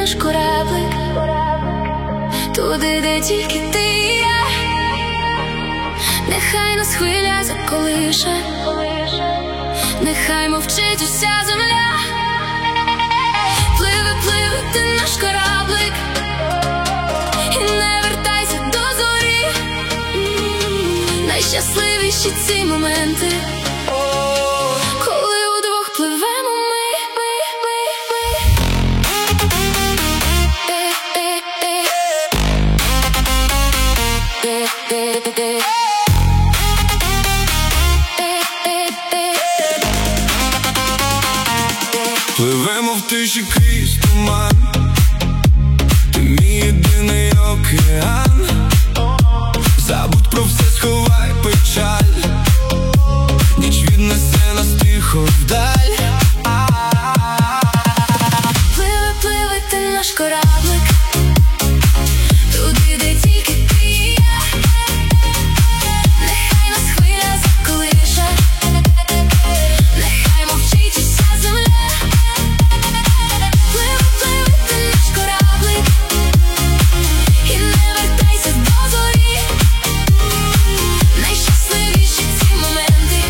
наш кораблик, туди, де тільки ти і я. Нехай нас хвиля заколише, нехай мовчить уся земля. Пливе, пливе ти наш кораблик, і не вертайся до зорі. Найщасливіші ці моменти, коли удвох пливемо ми. Пливемо в тиші крізь туман, ти мій єдиний океан. Забудь про все, сховай печаль, ніч віднесе нас тихо вдаль. Пливе, пливе ти наш кораблик, туди, де тільки ти і я. Нехай нас хвиля заколише, нехай мовчить уся земля. Пливе, пливе ти наш кораблик, і не вертайся до зорі. Найщасливіші ці моменти,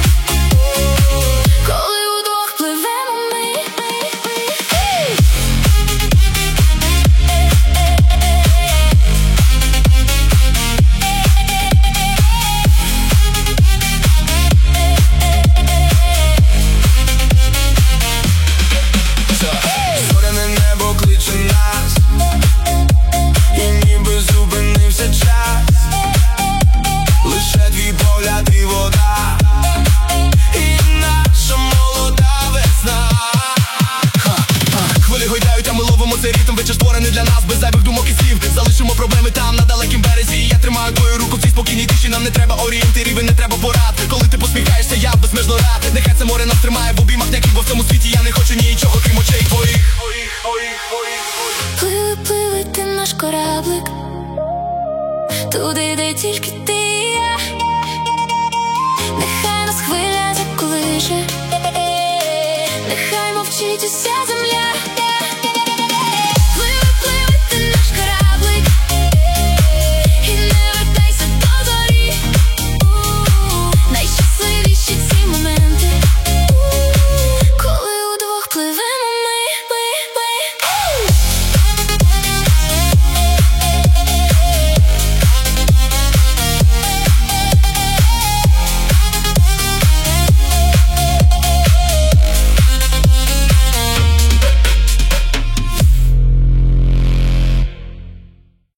коли удвох пливемо ми. Зоряне небо кличе нас, і ніби зупинився час. Лише твій погляд і вода, і наша молода весна. Хвилі гойдають, а ми ловимо цей ритм. Вечір створений для нас, без зайвих думок і слів. Залишимо проблеми там, на далекім березі. Я тримаю твою руку в цій спокійній тиші. Нам не треба орієнтирів і не треба порад. Коли ти посміхаєшся, я безмежно рад. Нехай це море нас тримає в обіймах, як і во всьому світі. Я не хочу нічого, крім очей твоїх. Пливе, пливе ти наш кораблик, туди, де тільки ти і я. Нехай нас хвиля заколише, нехай мовчить уся земля.